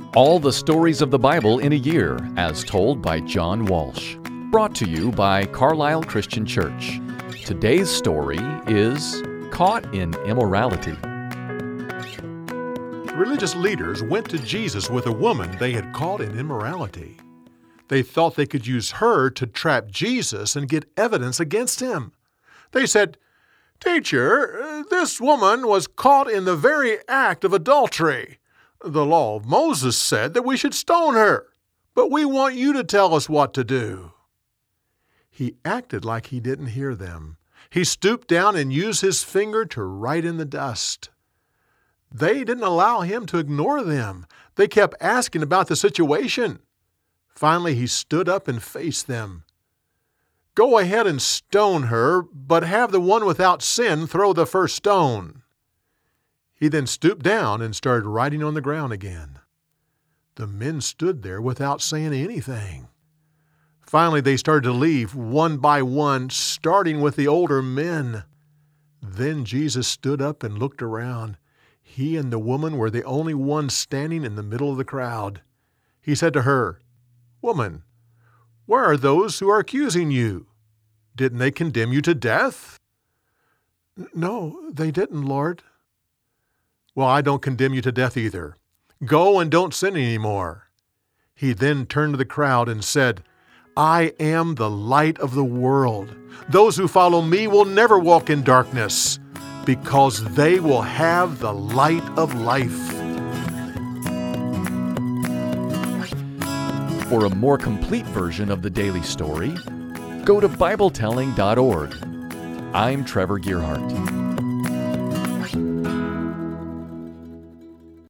All the stories of the Bible in a year, as told by John Walsh. Brought to you by Carlisle Christian Church. Today's story is Caught in Immorality. Religious leaders went to Jesus with a woman they had caught in immorality. They thought they could use her to trap Jesus and get evidence against him. They said, "Teacher, this woman was caught in the very act of adultery. The law of Moses said that we should stone her, but we want you to tell us what to do." He acted like he didn't hear them. He stooped down and used his finger to write in the dust. They didn't allow him to ignore them. They kept asking about the situation. Finally, he stood up and faced them. "Go ahead and stone her, but have the one without sin throw the first stone." He then stooped down and started writing on the ground again. The men stood there without saying anything. Finally, they started to leave one by one, starting with the older men. Then Jesus stood up and looked around. He and the woman were the only ones standing in the middle of the crowd. He said to her, "Woman, where are those who are accusing you? Didn't they condemn you to death?" "No, they didn't, Lord." "Well, I don't condemn you to death either. Go and don't sin anymore." He then turned to the crowd and said, "I am the light of the world. Those who follow me will never walk in darkness, because they will have the light of life." For a more complete version of the daily story, go to BibleTelling.org. I'm Trevor Gearhart.